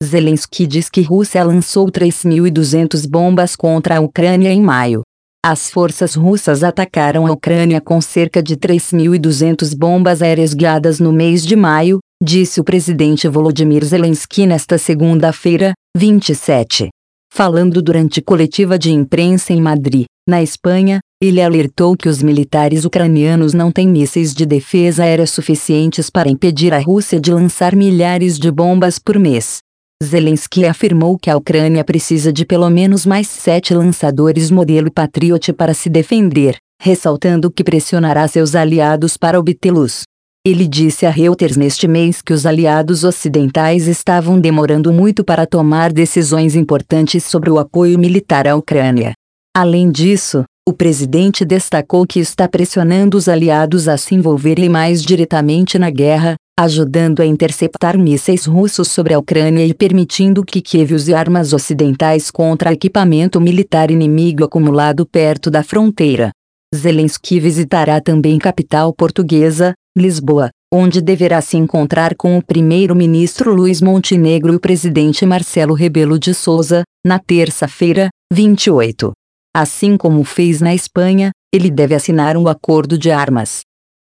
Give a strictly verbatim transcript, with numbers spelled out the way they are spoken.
Zelensky diz que Rússia lançou três mil e duzentas bombas contra a Ucrânia em maio. As forças russas atacaram a Ucrânia com cerca de três mil e duzentas bombas aéreas guiadas no mês de maio, disse o presidente Volodymyr Zelensky nesta segunda-feira, vinte e sete. Falando durante coletiva de imprensa em Madrid, na Espanha, ele alertou que os militares ucranianos não têm mísseis de defesa aérea suficientes para impedir a Rússia de lançar milhares de bombas por mês. Zelensky afirmou que a Ucrânia precisa de pelo menos mais sete lançadores modelo Patriot para se defender, ressaltando que pressionará seus aliados para obtê-los. Ele disse a Reuters neste mês que os aliados ocidentais estavam demorando muito para tomar decisões importantes sobre o apoio militar à Ucrânia. Além disso, o presidente destacou que está pressionando os aliados a se envolverem mais diretamente na guerra, ajudando a interceptar mísseis russos sobre a Ucrânia e permitindo que Kiev use armas ocidentais contra equipamento militar inimigo acumulado perto da fronteira. Zelensky visitará também capital portuguesa, Lisboa, onde deverá se encontrar com o primeiro-ministro Luís Montenegro e o presidente Marcelo Rebelo de Sousa, na terça-feira, vinte e oito. Assim como fez na Espanha, ele deve assinar um acordo de armas.